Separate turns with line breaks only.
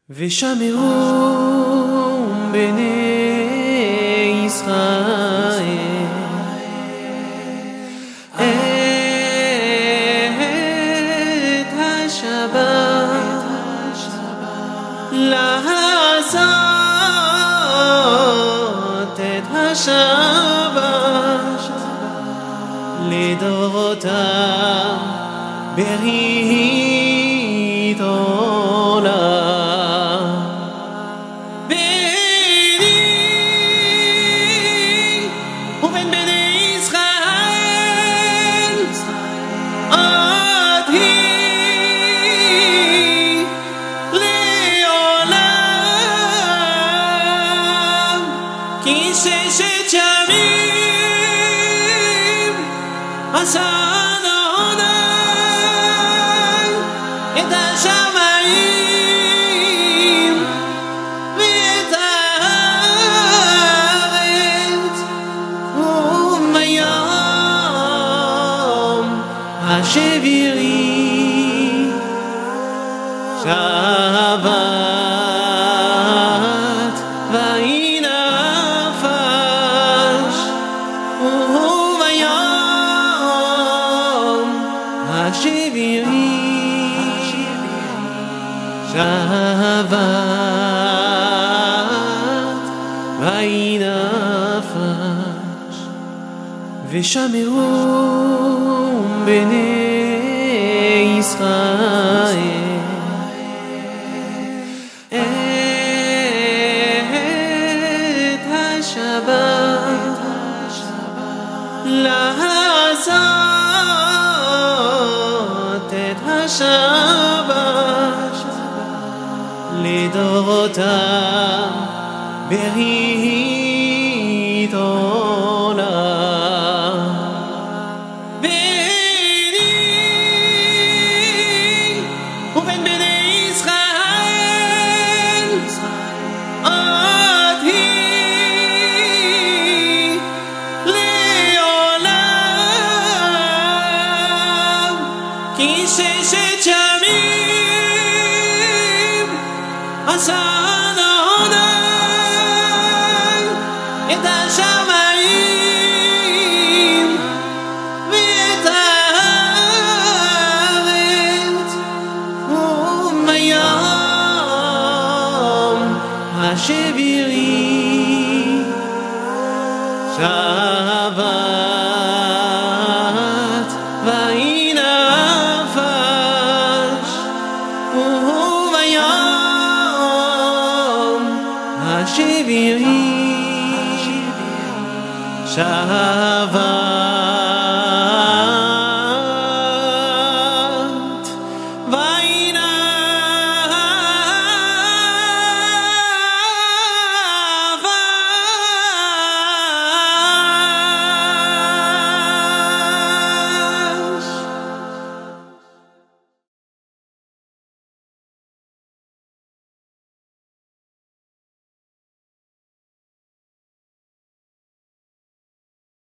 ושמעו בני ישראל את השבת לעשות את השבת לדורותם ברית עולם. כי ששת ימים עשה אדוני את השמיים ואת הארץ, וביום השביעי שבת ויהי נפש, וביום השביעי שבת ויהי נפש. ושמעו בני ישראל את השבת לעשות את השבת לדורותם ברית עולם. ביני ובין בני ישראל עוד היא לעולם, כי ששת ימים עשה את השמיים ואת הארץ, וביום השביעי שבת ויהי נפש, וביום השביעי שבת